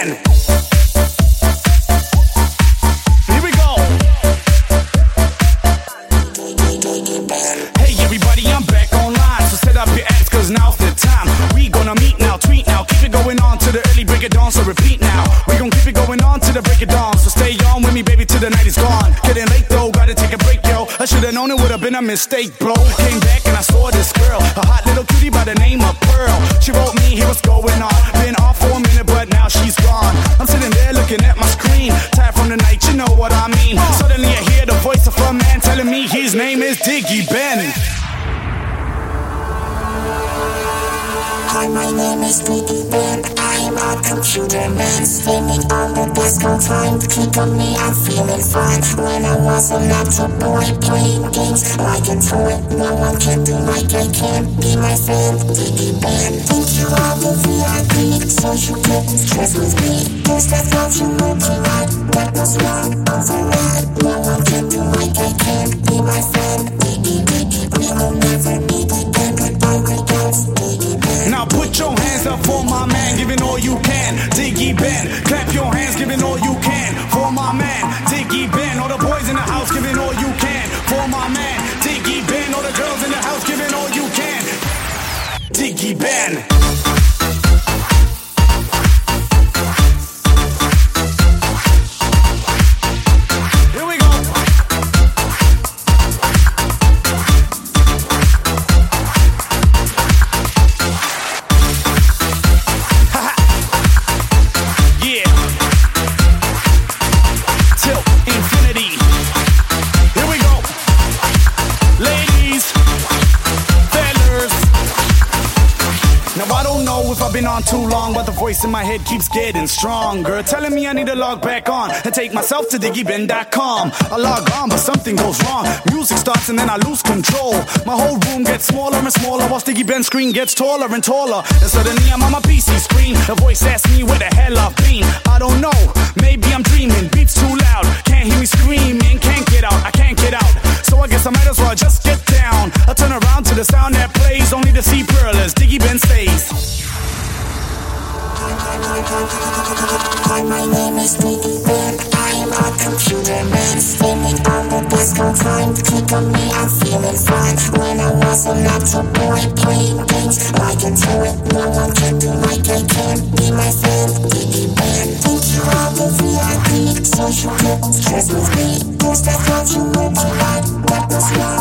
Ben. Here we go. Hey everybody, I'm back online, so set up your acts, cause now's the time. We gonna meet now, tweet now, keep it going on to the early break of dawn, so repeat now. We gon' keep it going on to the break of dawn, so stay on with me baby till the night is gone. Getting late though, gotta take a break yo, I should've known it would've been a mistake bro. Came back and I saw this girl, a hot little cutie by the name of Pearl. She wrote me, here what's going on, been off for a minute but now she's gone. I'm sitting there looking at my screen, tired from the night, you know what I mean. Suddenly I hear the voice of a man telling me his name is Diggy Ben. Hi, my name is Diggy Ben. I'm a computer man, spending all the disco time. Click on me, I'm feeling fine. When I was a laptop boy, playing games like a toy. No one can do like I can. Be my friend, Diggy Ben. Think you are the VIP, so you couldn't stress with me. Guess I thought you would be right. That was wrong, override. No one can do like I can. Be my friend, Diggy, Diggy. We will never be Diggy, goodbye, regards, Diggy Ben. Now put your hands up for my man, giving all you can, Diggy Ben. Clap your hands, giving all you can for my man, Diggy Ben. All the boys in the house, giving all you can for my man, Diggy Ben. All the girls in the house, giving all you can, Diggy Ben. Been on too long, but the voice in my head keeps getting stronger, telling me I need to log back on and take myself to diggyben.com. I log on, but something goes wrong. Music starts and then I lose control. My whole room gets smaller and smaller, while Diggy Ben's screen gets taller and taller. And suddenly I'm on my PC screen. The voice asks me where the hell I've been. I don't know, maybe I'm dreaming. Beats too loud, can't hear me screaming. Can't get out, I can't get out. So I guess I might as well just get down. I turn around to the sound that plays, only to see Pearl as Diggy Ben stays. Hi, my name is Diggy Ben. I'm a computer man, spending all the disco time. Click on me, I'm feeling fine. When I was a laptop boy, playing games like a toy. No one can do like I can. Be my friend, Diggy Ben. Think you are the VIP, so you couldn't stress with me. Guess I thought you would be right. That was wrong.